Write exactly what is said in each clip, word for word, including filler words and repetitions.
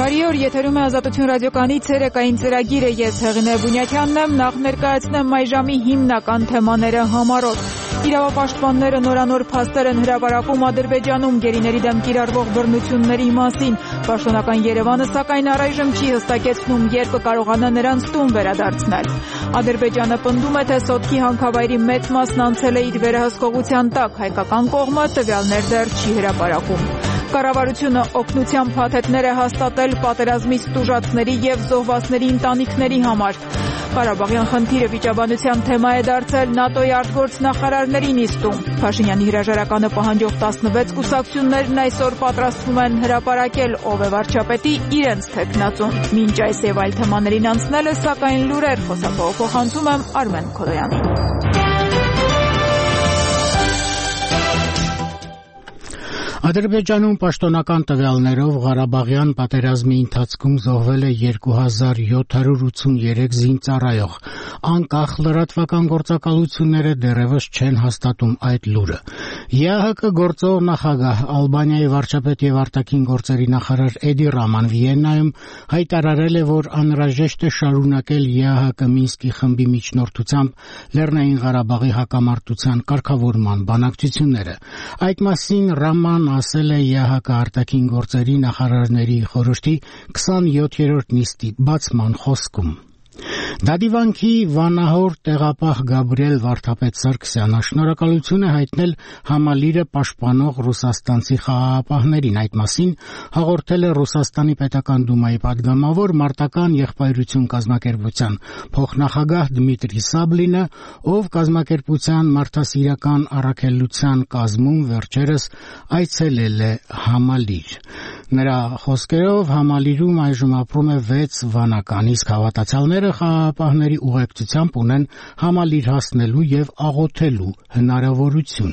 Բարի օր, եթերում է Ազատություն ռադիոկայանի ցերեկային ծրագիրը, ես Հեղինե Բունյաթյանն եմ, նախ ներկայացնեմ այժմի հիմնական թեմաները համառոտ։ Իրավապաշտպանները նորանոր փաստեր են հրապարակում Ադրբեջանում գերիների դեմ կիրառվող բռնությունների մասին։ Պաշտոնական Երևանը սակայն առայժմ չի հստակեցնում, երբ կկարողանա նրանց տուն վերադարձնել։ Ադրբեջանը պնդում է, թե Սոտքի հանքավայրի մեծ մասն անցել է իր վերահսկողության տակ, հայկական կողմը տվյալներ դեռ չի հրապարակում։ Կառավարությունը օգնության փաթեթներ է հաստատել պատերազմից տուժածների եւ զոհվածների ընտանիքների համար։ Ղարաբաղյան խնդիրը վիճաբանության թեմա է դարձել ՆԱՏՕ-ի արտգործնախարարների նիստում։ Փաշինյանի հրաժարականը պահանջող տասնվեց կուսակցություններն այսօր պատրաստվում են հրապարակել ով է վարչապետի իրենց թեկնածուն։ Մինչ այս եւ այլ թեմաներին անցնելը, սակայն լուրեր խոսափողով փոխանցում եմ Արմեն Քոլոյանին։ Ադրբեջանում պաշտոնական տվյալներով Ղարաբաղյան պատերազմի ընթացքում զոհվել է երկու հազար յոթ հարյուր ութսուներեք զինծառայող։ Անկախ լրատվական գործակալությունները դեռևս չեն հաստատում այդ լուրը։ ԵԱՀԿ գործող նախագահ Ալբանիայի վարչապետ եւ արտաքին գործերի նախարար Էդի Ռաման Վիեննայում հայտարարել է, որ անհրաժեշտ է շարունակել ԵԱՀԿ Մինսկի խմբի միջնորդությամբ Լեռնային Ղարաբաղի հակամարտության կարգավորման բանակցությունները։ Այդ մասին Ռաման ասել է ԵԱՀԿ արտաքին գործերի նախարարների խորհրդի քսանյոթերորդ նիստի բացման խոսքում։ Դադիվանքի վանահոր տեղապահ Գաբրիել Վարդապետ Սարգսյանը շնորհակալություն է հայտնել համալիրը պաշտպանող ռուսաստանցի խաղաղապահներին։ Այդ մասին հաղորդել է Ռուսաստանի պետական դումայի պատգամավոր Մարտական եղբայրություն կազմակերպության փոխնախագահ Դմիտրի Սաբլինը, ով կազմակերպության մարդասիրական առաքելության կազմում վերջերս այցելել է համալիր։ Նրա խոսքերով համալիրում այժմ ապրում է վեց վանական, իսկ հավատացյալները խաղաղապահների ուղեկցությամբ ունեն համալիր հասնելու եւ աղոթելու հնարավորություն։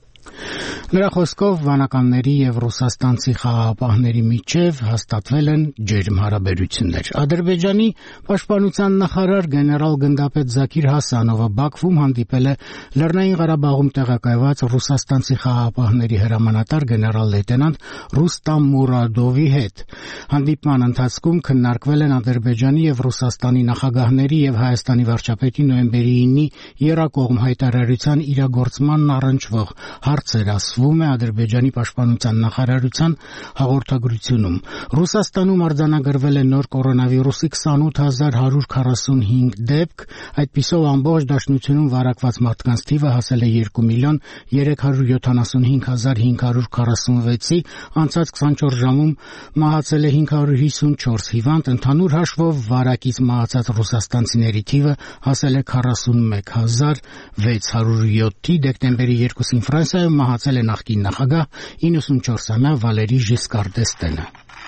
Նրա խոսքով վանականների եւ ռուսաստանցի խաղաղապահների միջև հաստատվել են ջերմ հարաբերություններ։ Ադրբեջանի պաշտպանության նախարար գեներալ գնդապետ Զաքիր Հասանովը Բաքվում հանդիպել է Լեռնային Ղարաբաղում տեղակայված ռուսաստանցի խաղաղապահների հրամանատար գեներալ լեյտենանտ Ռուստամ Մուրադովի հետ։ Հանդիպման ընթացքում քննարկվել են Ադրբեջանի եւ Ռուսաստանի նախագահների եւ Հայաստանի վարչապետի նոյեմբերի ինի եռակողմ հայտարարության իրագործմանն առնչվող հարցեր, ասվում է Ադրբեջանի պաշտպանության նախարարության հաղորդագրությունում։ Ռուսաստանում արձանագրվել է նոր կորոնավիրուսի քսանութ հազար հարյուր քառասունհինգ դեպք, այդպիսով ամբողջ դաշնությունում վարակված մարդկանց թիվը հասել է երկու միլիոն երեք հարյուր յոթանասունհինգ հազար հինգ հարյուր քառասունվեցի, անցած քսանչորս ժամում մահացել է հինգ հարյուր հիսունչորս հիվանդ, ընդհանուր հաշվով վարակից մահացած ռուսաստանցիների թիվը հասել է քառասունմեկ հազար վեց հարյուր յոթի, դեկտեմբերի երկուսին Ֆրանսիայում մահացել է նախկին նախագահ իննսունչորսամյա Վալերի Ժիսկար դ'Եստենը։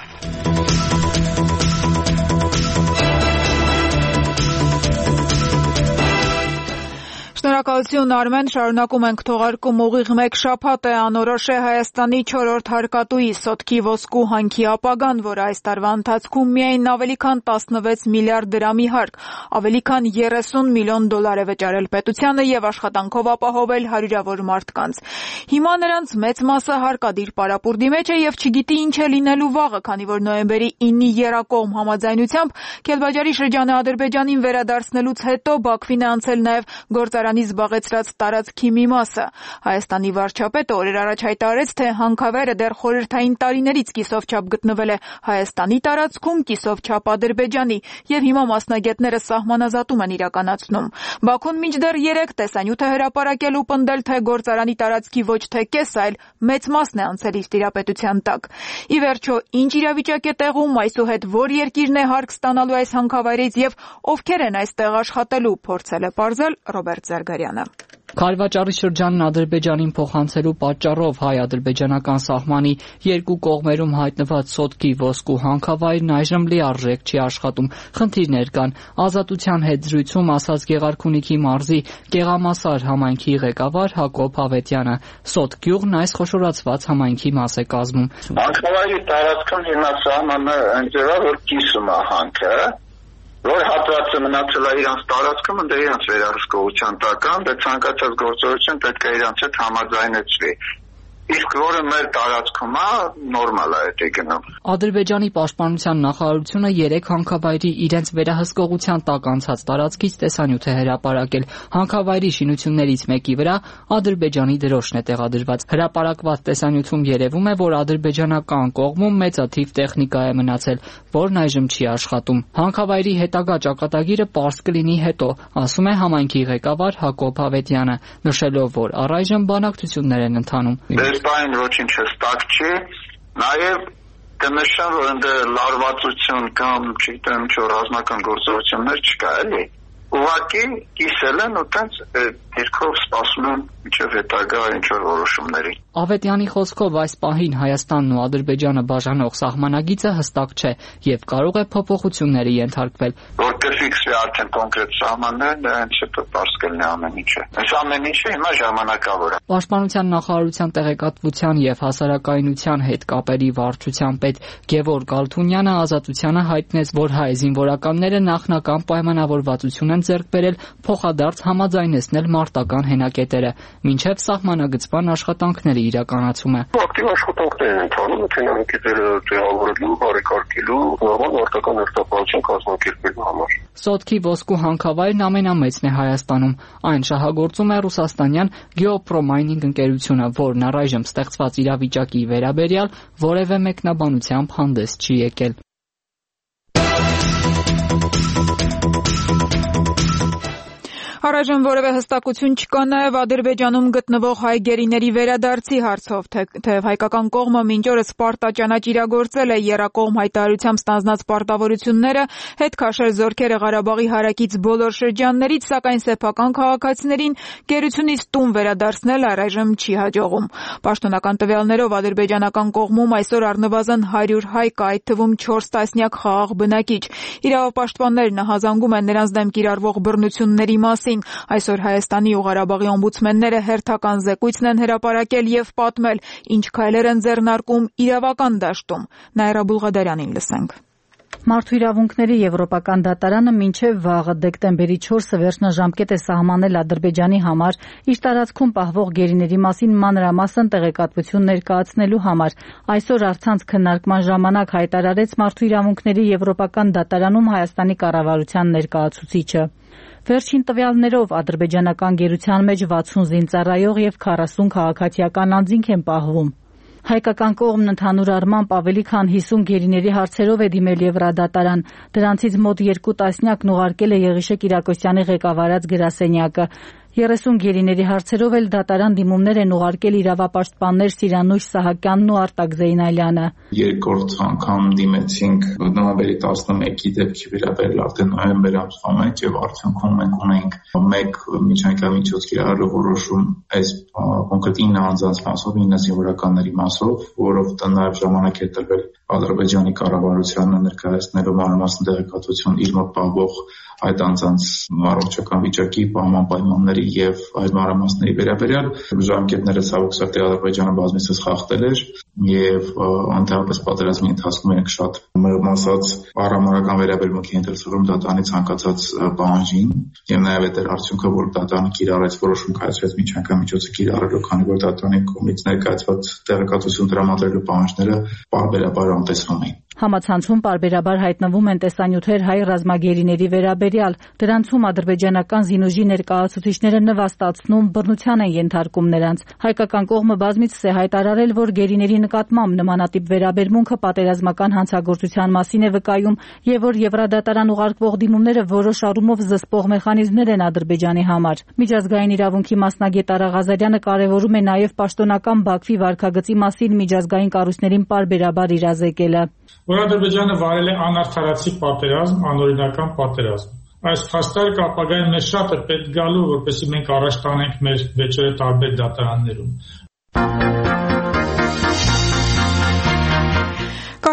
Շնորհակալություն Արմեն, շարունակում ենք թողարկում ուղիղ մեկ շաբաթ է անորոշ է Հայաստանի չորրորդ հարկատուի Սոտքի ոսկու հանքի ապագան, որը այս տարվա ընթացքում միայն ավելի քան տասնվեց միլիարդ դրամի հարկ, ավելի քան երեսուն միլիոն դոլար է վճարել պետությանը եւ աշխատանքով ապահովել հարյուրավոր մարդկանց։ Հիմա նրանց մեծ մասը հարկադիր պարապուրդի մեջ է եւ չգիտի ինչ է լինելու վաղը, քանի որ նոյեմբերի ինի եռակողմ համաձայնությամբ Քելբաջարի շրջանը Ադրբեջանին վերադարձնելուց հետո Բաքվին է անցել նաեւ գործարանի զբաղեցրած տարածքի մի մասը։ Հայաստանի վարչապետը օրեր առաջ հայտարարեց, թե հանքավայրը դեռ խորհրդային տարիներից կիսով չափ գտնվել է Հայաստանի տարածքում, կիսով չափ Ադրբեջանի, եւ հիմա մասնագետները սահմանազատում են իրականացնում։ Բաքուն մինչդեռ երեք տեսանյութ է հրապարակել ու պնդել, թե գործարանի տարածքի ոչ թե կես, այլ մեծ մասն է անցել իր տիրապետության տակ։ Ի վերջո, ինչ իրավիճակ է տեղում, այսուհետ որ երկիրն է հարկ ստանալու այս հանքավայրից եւ ովքեր են այստեղ աշխատելու, փորձել է պարզել Ռոբերտ Զարգարյանը։ Քարվաճառի շրջանն Ադրբեջանին փոխանցելու պատճառով հայ-ադրբեջանական սահմանի երկու կողմերում հայտնված Սոտքի ոսկու հանքավայրն այժմ լիարժեք չի աշխատում։ Խնդիրներ կան։ Ազատության հետ զրույցում ասաց Գեղարքունիքի մարզի Գեղամասար համայնքի ղեկավար Հակոբ Ավետյանը։ Սոտք գյուղն այս խոշորացված համայնքի մաս է կազմում։ Հանքավայրի տարածքում հիմա սահմանը ընձեռ է, որ կիսում է հանքը, որ հատվածը մնացել է իրանց տարածքում, ընդ իրանց վերահսկողության տակ, դե ցանկացած գործողություն պետք է իրանց հետ համաձայնեցվի։ Իսկ որը մեր տարածքում է, նորմալ է դա գնում։ Ադրբեջանի պաշտպանության նախարարությունը երեք հանքավայրի իրենց վերահսկողության տակ անցած տարածքից տեսանյութ է հրապարակել։ Հանքավայրի շինություններից մեկի վրա ադրբեջանի դրոշն է տեղադրված։ Հրապարակված տեսանյութում երևում է, որ ադրբեջանական կողմում մեծաթիվ տեխնիկա է մնացել, որն այժմ չի աշխատում։ Հանքավայրի հետագա ճակատագիրը պարզ կլինի հետո, ասում է համայնքի ղեկավար Հակոբ Ավետյանը, նշելով, որ առայժմ բանակցություններ են ընթանում։ Դեսպայն ոչինչ հստակ չի, նաև կնշեմ, որ ընդ լարվածություն կամ չգիտեմ ինչ ռազմական գործողություններ չկա, էլի։ Ուղղակի կիսել են ու տենց երկով սպասում են մինչև հետագա ինչ-որ որոշումների։ Ավետյանի խոսքով այս պահին Հայաստանն ու Ադրբեջանը բաժանող սահմանագիծը հստակ չէ եւ կարող է փոփոխությունների ենթարկվել։ Որ կֆիքսվի արդեն կոնկրետ սահմանները, դրանից հետո պարզ կլինի ամեն ինչը։ Այս ամեն ինչը հիմա ժամանակավոր է։ Պաշտպանության նախարարության տեղեկատվության եւ հասարակայնության հետ կապերի վարչության պետ Գևորգ Ալթունյանը Ազատությանը հայտնեց, որ հայ զինվորականները նախնական պայմանավորվածություն են ձեռք բերել փոխադարձ համաձայնեցնել մարտական հենակետերը, մինչև սահմանագծման աշխատանքների իրականացումը։ Ակտիվ աշխատանքներ են ընթանում, հենակետերը տեղավորելու, բարեկարգելու, նորմալ մարտական հերթապահություն կազմակերպելու համար։ Սոտքի ոսկու հանքավայրն ամենամեծն է Հայաստանում։ Այն շահագործում է ռուսաստանյան Geopromining ընկերությունը, որն առայժմ ստեղծված իրավիճակի վերաբերյալ որևէ մեկնաբանությամբ հանդես չի եկել։ Առայժմ որևէ հստակություն չկա նաև Ադրբեջանում գտնվող հայ գերիների վերադարձի հարցով, թեև հայկական կողմը մինչ օրս Սպարտա ճանաչ իրագործել է եռակողմ հայտարարությամբ ստանձնած պարտավորությունները, հետ քաշել զորքերը Ղարաբաղի հարակից բոլոր շրջաններից, սակայն սեփական քաղաքացիներին գերությունից տուն վերադարձնել առայժմ չի հաջողում։ Պաշտոնական տվյալներով ադրբեջանական կողմում այսօր առնվազն հարյուր հայ կա, այդ թվում չորս տասնյակ խաղաղ բնակիչ։ Իրավապաշտպաններն հազանգում են նրանց դեմ կիրառվող բռնությունների մասին։ Այսօր Հայաստանի ու Ղարաբաղի օմբուդսմենները հերթական զեկույցն են հրապարակել եւ պատմել, ինչ քայլեր են ձեռնարկում իրավական դաշտում։ Նաիրա Բուլղադարյանին լսենք։ Մարդու իրավունքների եվրոպական դատարանը մինչև վաղը դեկտեմբերի չորսը վերջնաժամկետ է սահմանել Ադրբեջանի համար իր տարածքում պահվող գերիների մասին մանրամասն տեղեկատվություն ներկայացնելու համար։ Այսօր առցանց քննարկման ժամանակ հայտարարեց Մարդու իրավունքների եվրոպական դատարանում Հայաստանի կառավարության ներկայացուցիչը։ Վերջին տվյալներով ադրբեջանական գերության մեջ վաթսուն զինծառայող եւ քառասուն քաղաքացիական անձինք են պահվում։ Հայկական կողմն ընդհանուր առմամբ ավելի քան հիսուն գերիների հարցերով է դիմել Եվրադատարան, դրանցից մոտ երկու տասնյակն ուղարկել է Եղիշե Կիրակոսյանի ղեկավարած գրասենյակը։ երեսուն գերիների հարցերով էլ դատարան դիմումներ են ուղարկել իրավապաշտպաններ Սիրանույշ Սահակյանն ու Արտակ Զեյնալյանը։ Երկրորդ անգամ դիմեցինք նոյեմբերի տասնմեկի դեպքի վերաբերյալ արդեն նոյեմբեր ամսվա մեջ եւ արդյունքում մենք ունենք մեկ միջանկյալ միջոց կիրառելու որոշում այս կոնկրետ ինը անձանց մասով, ինը զինվորականների մասով, որով նաեւ ժամանակ է տրվել Ադրբեջանի կառավարությանը ներկայացնելով մանրամասն տեղեկատվություն իր մոտ պահվող այդ անձանց առողջական վիճակի, պահման պայմանների եւ այլ մանրամասների վերաբերյալ ժամկետները ցավոք սրտի Ադրբեջանը բազմիցս խախտել էր եւ ընդհանրապես պատերազմի ընթացքում ենք շատ մեղմ ասած առամարական վերաբերմունքի ընդրծում դատարանի ցանկացած պահանջին եւ նաեւ այդ արդյունքը, որ դատարանը կիրառեց որոշում կայացրեց միջանկյալ միջոցը կիրառելու, քանի որ դատարանի կողմից ներկայացված տեղեկատվություն տրամադրելու պահանջները պարբերաբար անտեսվում էին։ Համացանցում պարբերաբար հայտնվում են տեսանյութեր հայ ռազմագերիների վերաբերյալ, դրանցում ադրբեջանական զինուժի ներկայացուցիչները նվաստացնում, բռնության են ենթարկում նրանց։ Հայկական կողմը բազմիցս է հայտարարել, որ գերիների նկատմամբ նմանատիպ վերաբերմունքը պատերազմական հանցագործության մասին է վկայում եւ որ Եվրադատարան ուղարկվող դիմումները որոշ առումով զսպող մեխանիզմներ են Ադրբեջանի համար։ Միջազգային իրավունքի մասնագետ Արա Ղազարյանը կարևորում է նաեւ պաշտոնական Բաքվի վարքագծի մասին միջազգային կառույցներին պարբերաբար իրազեկելը։ Որ Ադրբեջանը վարել է անարդարացի պատերազմ, անօրինական պատերազմ։ Այս փաստարկը ապագայում մեզ շատ է պետք գալու, որպեսզի մենք առաջ տանենք մեր վեճերը տարբեր դատարաններում։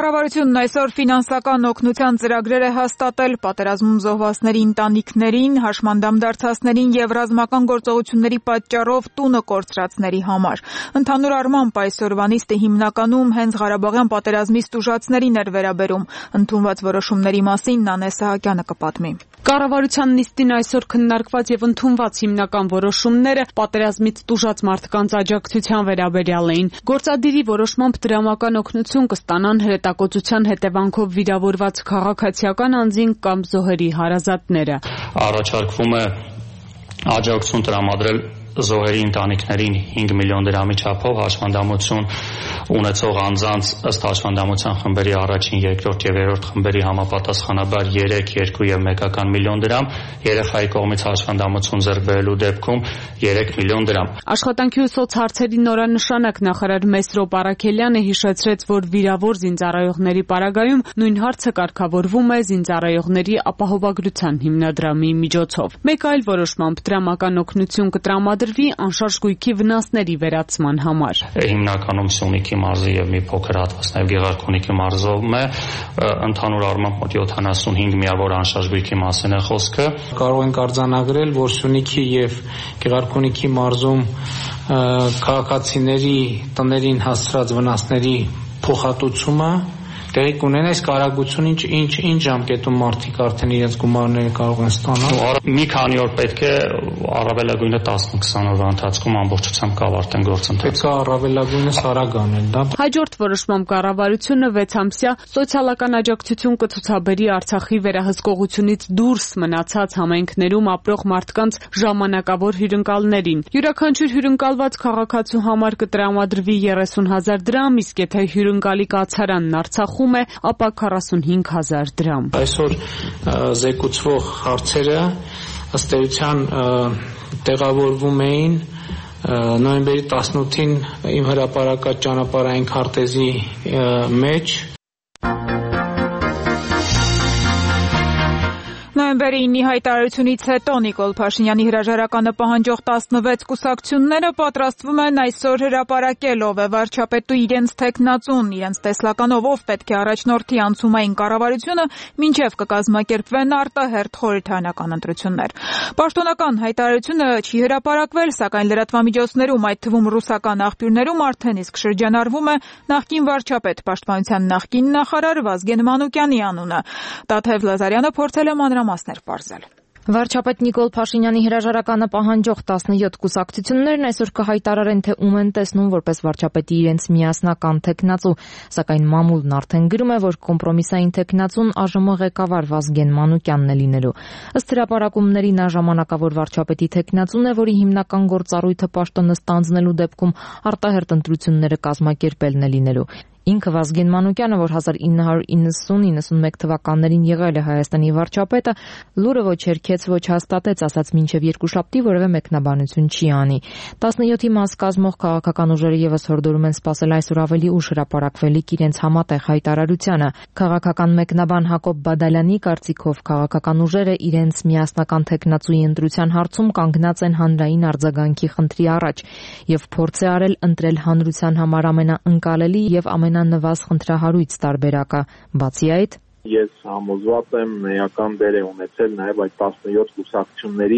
Կառավարությունն այսօր ֆինանսական օգնության ծրագրեր է հաստատել պատերազմում զոհվածների ընտանիքներին, հաշմանդամ դարձածներին եւ ռազմական գործողությունների պատճառով տունը կորցրածների համար։ Ընդհանուր առմամբ այսօրվա նիստը հիմնականում հենց Ղարաբաղյան պատերազմից տուժածներին էր վերաբերում։ Ընդունված որոշումների մասին Նանե Սահակյանը կպատմի։ Կառավարության նիստին այսօր քննարկված եւ ընդունված հիմնական որոշումները պատերազմից տուժած մարդկանց աջակցության վերաբերյալ էին։ Գործադիրի որոշմամբ դրամական օգնություն կստանան հրետակոծության հետևանքով վիրավորված քաղաքացիական անձին կամ զոհերի հարազատները։ Առաջարկվում է աջակցություն տրամադրել զոհերի ընտանիքներին հինգ միլիոն դրամի չափով հաշմանդամություն ունեցող անձանց ըստ հաշմանդամության խմբերի առաջին, երկրորդ եւ երրորդ խմբերի համապատասխանաբար երեք, երկու եւ մեկական միլիոն դրամ, երեխայի կողմից հաշմանդամություն ձեռք բերելու դեպքում երեք միլիոն դրամ։ Աշխատանքի ու սոցհարցերի նորանշանակ նախարար Մեսրոպ Արաքելյանը հիշեցրեց, որ վիրավոր զինծառայողների պարագայում նույն հարցը կարգավորվում է զինծառայողների ապահովագրության հիմնադրամի միջոցով։ Մեկ այլ որոշմամբ դրամական օգնություն կտրամադրվի անշարժ գույքի վնասների վերացման համար։ Հիմնականում Սյունիքի մարզի եւ մի փոքր հատված նաեւ Գեղարքունիքի մարզում է, ընդհանուր առմամբ մոտ յոթանասունհինգ միավոր անշարժ գույքի մասին է խոսքը։ Կարող ենք արձանագրել, որ Սյունիքի եւ Գեղարքունիքի մարզում քաղաքացիների տներին հասցրած վնասների փոխհատուցումը տեղի կունենա, այս կարագությունը ինչ ինչ ինչ ժամկետում մարդիկ արդեն իրենց գումարները կարող են ստանալ։ Մի քանի օր պետք է առավելագույնը տասն-քսան օրվա ընթացքում ամբողջությամբ կավարտեն գործընթացը։ Պետք է առավելագույնս արագ անել դա։ Հաջորդ որոշմամբ կառավարությունը վեց ամսյա սոցիալական աջակցություն կցուցաբերի Արցախի վերահսկողությունից դուրս մնացած համայնքներում ապրող մարդկանց ժամանակավոր հյուրընկալներին։ Յուրաքանչյուր հյուրընկալված քաղաքացու համար կտրամադրվի երեսուն հազար դրամ, իսկ եթե հյուրընկալի կացարանն Արցախում է, ապա քառասունհինգ հազար դրամ։ Այսօր զեկուցվող հարցերը ըստ էության տեղավորվում էին նոյեմբերի տասնութին իմ հրապարակած ճանապարհային քարտեզի մեջ։ Նոյեմբերի ինի հայտարարությունից հետո Նիկոլ Փաշինյանի հրաժարականը պահանջող տասնվեց կուսակցությունները պատրաստվում են այսօր հրապարակել ով է վարչապետու իրենց թեկնածուն, իրենց տեսլականով ով պետք է առաջնորդի անցումային կառավարությունը, մինչև կկազմակերպվեն արտահերթ խորհրդարանական ընտրություններ։ Պաշտոնական հայտարարությունը չի հրապարակվել, սակայն լրատվամիջոցներում, այդ թվում ռուսական աղբյուրներում արդեն իսկ շրջանառվում է նախկին վարչապետ, պաշտպանության նախկին նախարար Վազգեն Մանուկյանի անունը։ Տաթև Լազարյանը փորձել է մանրամասներ պարզել։ Վարչապետ Նիկոլ Փաշինյանի հրաժարականը պահանջող տասնյոթ կուսակցություններն այսօր կհայտարարեն, թե ում են տեսնում որպես վարչապետի իրենց միասնական թեկնածու, սակայն մամուլն արդեն գրում է, որ կոմպրոմիսային թեկնածուն ԱԺՄ ղեկավար Վազգեն Մանուկյանն է լինելու։ Ըստ հրապարակումների նա ժամանակավոր վարչապետի թեկնածուն է, որի հիմնական գործառույթը պաշտոնը ստանձնելու դեպքում արտահերթ ընտրությունները կազմակերպելն է լինելու։ Ինքը Վազգեն Մանուկյանը, որ հազար ինը հարյուր իննսուն իննսունմեկ թվականներին եղել է Հայաստանի վարչապետը, լուրը ոչ երգեց, ոչ հաստատեց, ասաց մինչև երկուշաբթի որևէ մեկնաբանություն չի անի։ տասնյոթի մաս կազմող քաղաքական ուժերը եւս հորդորում են սպասել այսօր ավելի ուշ հրապարակվելիք իրենց համատեղ հայտարարությանը։ Քաղաքական մեկնաբան Հակոբ Բադալյանի կարծիքով քաղաքական ուժերը իրենց միասնական թեկնածուի ընտրության հարցում կանգնած են հանրային արձագանքի խնդրի առաջ եւ փորձ է արել ընտրել հանրության համար ամենաընկալելի եւ ամենանվազ խնդրահարույց տարբերակը։ Բացի այդ, ես համոզված եմ մեական դեր է ունեցել նաև այդ տասնյոթ կուսակցությունների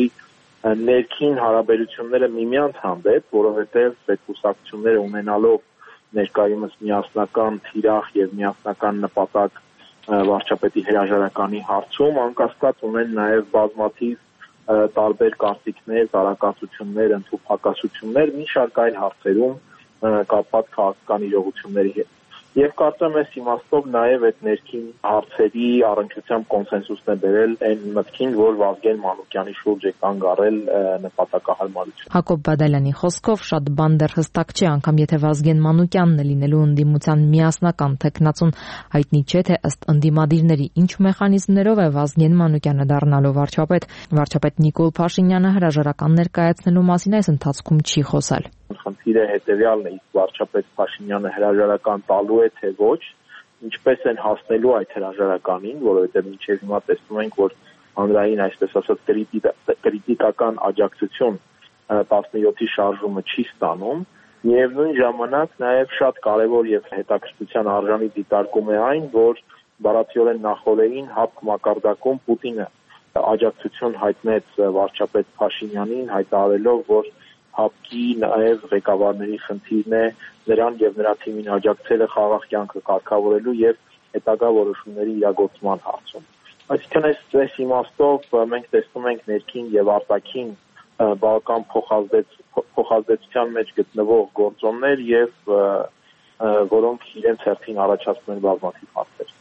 ներքին հարաբերությունները միմյանց հանդեպ, որովհետև այդ կուսակցությունները ունենալով ներկայումս միասնական թիրախ եւ միասնական նպատակ վարչապետի հրաժարականի հարցում, անկասկած ունեն նաև բազմաթիվ տարբեր կարծիքներ, տարակացություններ, ընդհանրակացություններ մի շարք այլ հարցերում կապված քաղաքական իրողությունների հետ։ Եվ կարծեմ այս իմաստով նաև այդ ներքին հարցերի առնչությամբ կոնսենսուսն է բերել այն մտքին, որ Վազգեն Մանուկյանի շուրջ է կանգ առել նպատակահարմարություն։ Հակոբ Բադալյանի խոսքով շատ բան դեռ հստակ չէ, անգամ եթե Վազգեն Մանուկյանն է լինելու ընդդիմության միասնական թեկնածուն, հայտնի չէ, թե ըստ ընդդիմադիրների ինչ մեխանիզմներով է Վազգեն Մանուկյանը դառնալու վարչապետ։ Վարչապետ Նիկոլ Փաշինյանը հրաժարական ներկայացնելու մասին այս ընթացքում չի խոսել։ Խնդիրը հետևյալն է, իսկ վարչապետ Փաշինյանը հրաժարական տալու է թե ոչ, ինչպես են հասնելու այդ հրաժարականին, որովհետև մինչև հիմա տեսնում ենք, որ հանրային, այսպես ասած, կրիտիկական աջակցություն տասնյոթի շարժումը չի ստանում, Միևնույն ժամանակ նաև շատ կարևոր եւ հետաքրքրության արժանի դիտարկում է այն, որ բառացիորեն նախորդին հապկ մակարդակում Պուտինը աջակցություն հայտնեց վարչապետ Փաշինյանին, հայտարարելով, որ հապկի նաև ղեկավարների խնդիրն է նրան եւ նրա թիմին աջակցելը խաղաղ կյանքը կարգավորելու եւ հետագա որոշումների իրագործման հարցում։ Այսինքն այս իմաստով մենք տեսնում ենք ներքին եւ արտաքին բավական փոխազդեցության մեջ գտնվող գործոններ եւ որոնք իրենց հերթին առաջացնում են բազմաթիվ հարցեր։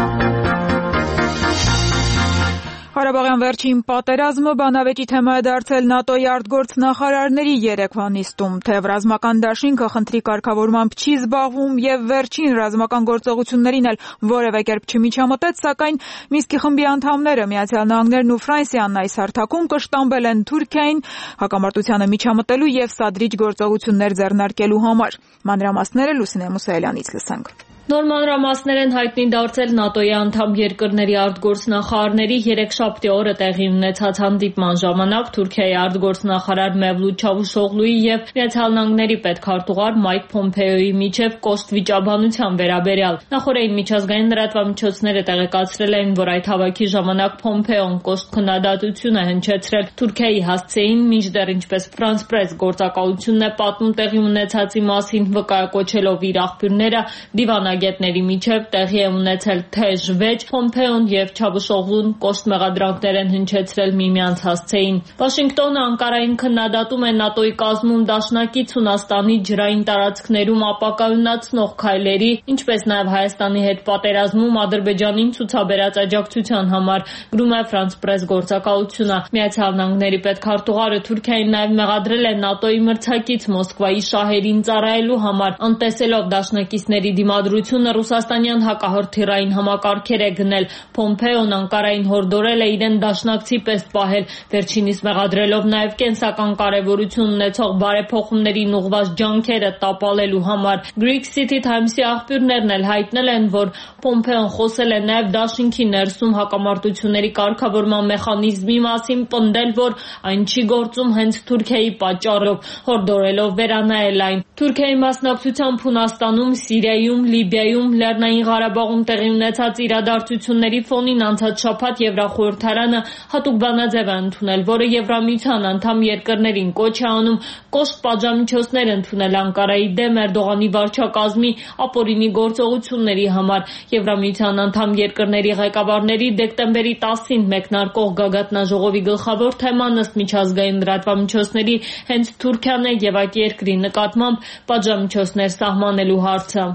Ղարաբաղյան վերջին պատերազմը բանավեճի թեմա է դարձել ՆԱՏՕ-ի արտգործնախարարների երեկվա նիստում, թեև ռազմական դաշինքը խնդրի կարգավորմամբ չի զբաղվում եւ վերջին ռազմական գործողություններին էլ որևէ կերպ չմիջամտեց, սակայն Մինսկի խմբի անդամները Միացյալ Նահանգներն ու Ֆրանսիան այս հարթակում կշտամբել են Թուրքիային հակամարտությանը միջամտելու եւ սադրիչ գործողություններ ձեռնարկելու համար։ Մանրամասները Լուսինե Մուսայելյանից լսենք։ Նոր մանրամասներ են հայտնի դարձել ՆԱՏՕ-ի անդամ երկրների արտգործնախարարների երեքշաբթի օրը տեղի ունեցած հանդիպման ժամանակ Թուրքիայի արտգործնախարար Մևլութ Չավուշօղլուի եւ Միացյալ Նահանգների պետքարտուղար Մայք Փոմփեոյի միջև կոշտ վիճաբանության վերաբերյալ։ Նախորդային միջազգային լրատվամիջոցները տեղեկացրել էին, որ այդ հավաքի ժամանակ Փոմփեոն կոշտ քննադատություն է հնչեցրել Թուրքիայի հասցեին, մինչդեռ ինչպես France Press գործակալությունն է պատմում տեղի ունեցածի մասին, վկայակոչելով իր աղբյուրները դիվանագետների միջև տեղի է ունեցել թեժ վեճ, Փոմփեոն եւ Չավուշօղլուն կոշտ մեղադրանքներ են հնչեցրել միմյանց հասցեին։ Վաշինգտոնը Անկարային քննադատում է ՆԱՏՕ-ի կազմում դաշնակից Հունաստանի ջրային տարածքներում ապակայունացնող քայլերի, ինչպես նաեւ Հայաստանի հետ պատերազմում Ադրբեջանին ցուցաբերած աջակցության համար, գրում է France Press գործակալությունը։ Միացյալ Նահանգների պետքարտուղարը Թուրքիային նաեւ մեղադրել է ՆԱՏՕ-ի մրցակից Մոսկվայի շահերին ծառայելու համար, անտեսելով դաշնակիցների դիմադրությունը ռուսաստանյան հակահրթիռային համակարգեր է գնել։ Փոմփեոն Անկարային հորդորել է իրեն դաշնակցի պես պահել, վերջինիս մեղադրելով նաև կենսական կարևորություն ունեցող բարեփոխումներին ուղղված ջանքերը տապալելու համար։ Greek City Times-ի աղբյուրներն էլ հայտնել են, որ Փոմփեոն խոսել է նաև դաշինքի ներսում հակամարտությունների կարգավորման մեխանիզմի մասին, պնդել, որ այն չի գործում հենց Թուրքիայի պատճառով, հորդորելով վերանայել այն։ Թուրքիայի մասնակցությամբ Հունաստանում, Սիրիայում, Լիբիայում, Լեռնային Ղարաբաղում տեղի ունեցած իրադարձությունների ֆոնին անցած շաբաթ Եվրախորհրդարանը հատուկ բանաձև է ընդունել, որը Եվրամիության անդամ երկրներին կոչ է անում կոշտ պատժամիջոցներ ընդունել Անկարայի դեմ Էրդողանի վարչակազմի ապօրինի գործողությունների համար։ Եվրամիության անդամ երկրների ղեկավարների դեկտեմբերի տասին մեկնարկող գագաթնաժողովի գլխավոր թեման ըստ միջազգային լրատվամիջոցների հենց Թուրքիան է եւ այդ երկրի նկատմամբ պատժամիջոցներ սահմանելու հարցը։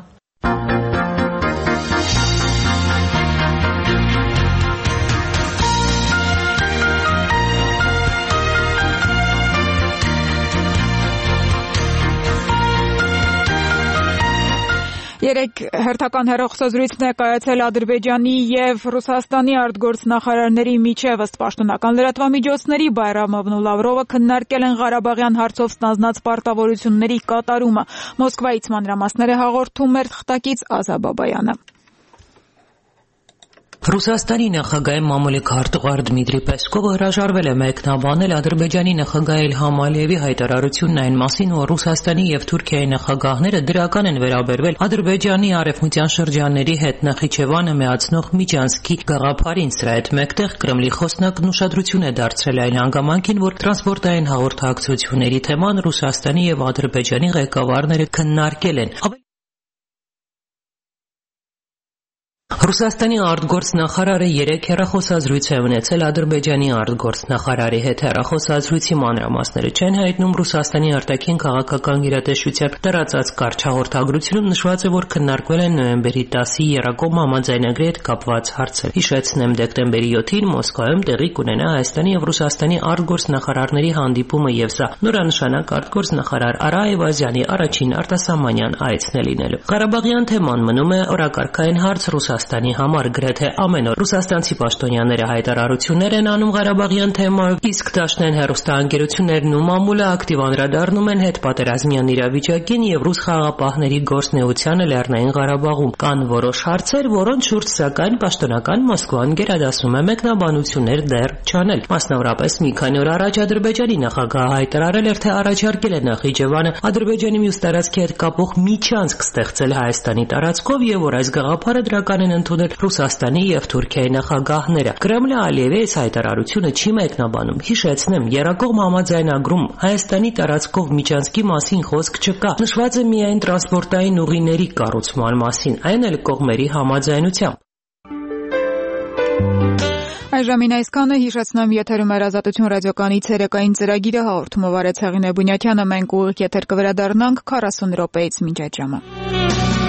Երեք հերթական հեռախոսազրույց ներկայացել Ադրբեջանի եւ Ռուսաստանի արտգործնախարարների միջև ըստ պաշտոնական լրատվամիջոցների Բայրամովն ու Լավրովը քննարկել են Ղարաբաղյան հարցով ստանձնած պարտավորությունների կատարումը։ Մոսկվայից մանրամասները հաղորդում էր թղթակից Ազա Բաբայանը։ Ռուսաստանի նախագահի մամուլի քարտուղար Դմիտրի Պեսկովը հրաժարվել է մեկնաբանել Ադրբեջանի նախագահ Իլհամ Ալիևի հայտարարությունն այն մասին, որ Ռուսաստանի եւ Թուրքիայի նախագահները դրական են վերաբերվել Ադրբեջանի արևմտյան շրջանների հետ Նախիջևանը միացնող Միջանցքի գաղափարին։ Սրա հետ մեկտեղ Կրեմլի խոսնակն ուշադրություն է դարձրել այն հանգամանքին, որ տրանսպորտային հաղորդակցությունների թեման Ռուսաստանի եւ Ադրբեջանի ղեկավարները քննարկել են։ Ռուսաստանի արտգործնախարարը երեք հեռախոսազրույց է ունեցել Ադրբեջանի արտգործնախարարի հետ։ Հեռախոսազրույցի մանրամասները չեն հայտնում։ Ռուսաստանի արտաքին քաղաքական գերատեսչության տարածած կարճ հաղորդագրությունում նշված է, որ քննարկվել են նոյեմբերի տասի եռակողմ համաձայնագրի հետ կապված հարցեր։ Հիշեցնեմ, դեկտեմբերի յոթին Մոսկվայում տեղի կունենա Հայաստանի եւ Ռուսաստանի արտգործնախարարների հանդիպումը, եւ սա նորանշանակ արտգործնախարար Արա Այվազյանի առաջին արտասահմանյան այցն է լինելու։ Ղարաբաղյան թեման մնում է օրակարգային հարց Ռուսաստանի Հայաստանի համար գրեթե ամեն օր ռուսաստանցի պաշտոնյաները հայտարարություններ են անում Ղարաբաղյան թեմայով, իսկ դաշնային հեռուստաընկերություններն ու մամուլը ակտիվ անդրադառնում են հետպատերազմյան իրավիճակին եւ ռուս խաղաղապահների գործնեությանը Լեռնային Ղարաբաղում։ Կան որոշ հարցեր, որոնց շուրջ սակայն պաշտոնական Մոսկվան գերադասում է մեկնաբանություններ դեռ չանել։ Մասնավորապես մի քանի օր առաջ Ադրբեջանի նախագահը հայտարարել էր, թե առաջարկել է Նախիջևանը Ադրբեջանի մյուս տարածքի հետ կապող միջանցք ստեղծել Հայաստանի տարածքով եւ որ այս գաղափարը դրական են ընդունել Ռուսաստանի եւ Թուրքիայի նախագահները։ Կրեմլը Ալիևի այս հայտարարությունը չի մեկնաբանում։ Հիշեցնեմ, Եռակողմ համաձայնագրում Հայաստանի տարածքով միջանցքի մասին խոսք չկա։ Նշված է միայն տրանսպորտային ուղիների կառուցման մասին, այն էլ կողմերի համաձայնությամբ։ Այժմին այսքանը, հիշեցնեմ, եթերում էր Ազատություն ռադիոկայանի ցերեկային ծրագիրը, հաղորդումը վարեց Հեղինե Բունյաթյանը, մենք ուղիղ եթեր կվերադառնանք քառասուն րոպեից մինչ այդ ժամը։